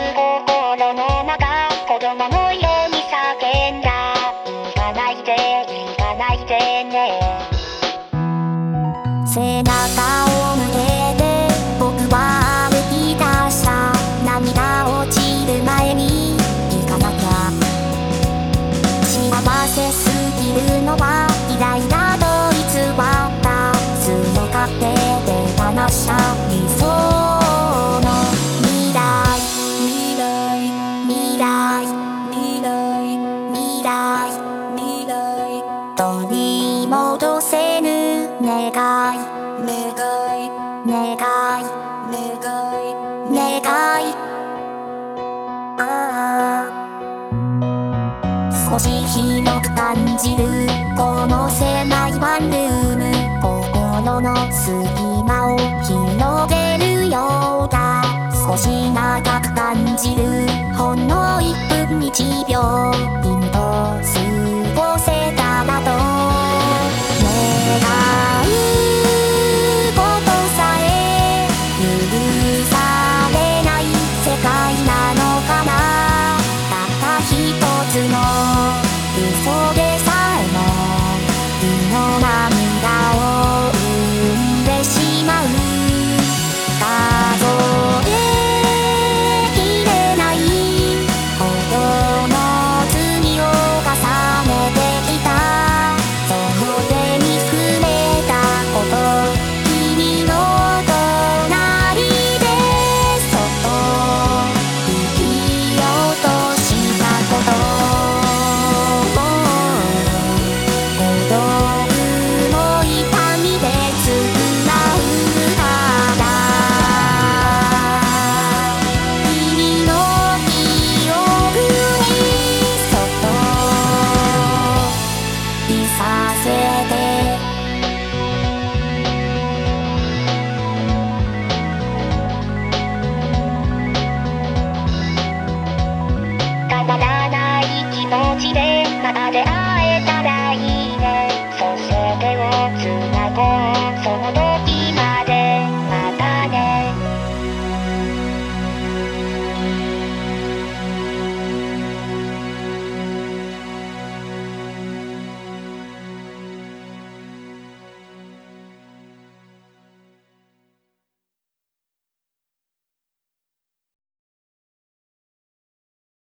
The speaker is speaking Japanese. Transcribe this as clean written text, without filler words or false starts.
心の中、子供のように叫んだ。行かないで、行かないでね。背中を向けて僕は歩き出した。涙落ちる前に行かなきゃ。幸せすぎるのは偉大だと偽った強がって手放した理想の未来。未来未来未来未来未来取り戻せぬ願い願い願い願い願い。少し広く感じるこの狭いワンルーム、心の隙間を広げるようだ。少し長く感じるほんの1分1秒、君と過ごせたらと願うことさえ許されない世界なの。